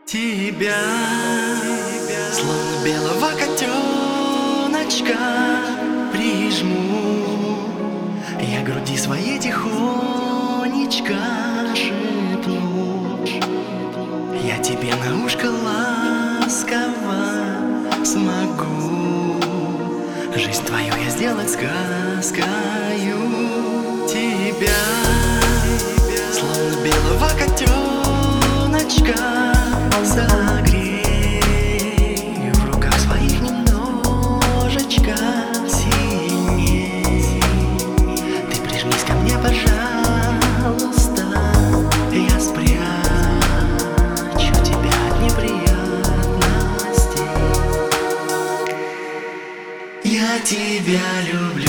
Тебя, словно белого котеночка, прижму. Я груди своей тихонечко шепну. Я тебе на ушко ласково смогу жизнь твою я сделать сказкою. Тебя, словно белого котеночка, согрей в руках своих немножечко сильней. Ты прижмись ко мне, пожалуйста, я спрячу тебя от неприятностей. Я тебя люблю.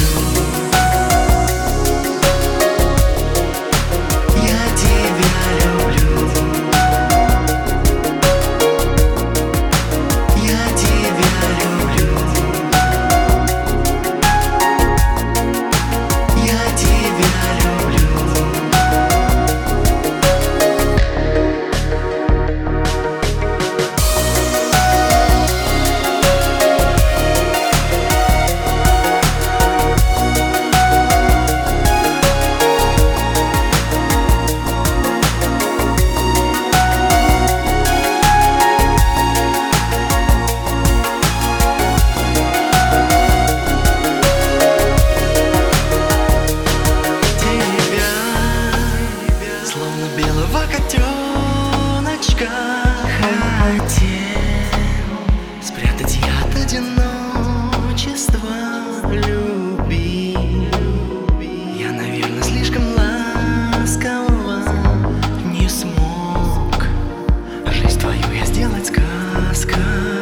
Белого котеночка хотел спрятать я от одиночества. Люби, я, наверное, слишком ласково не смог жизнь твою я сделать сказкой.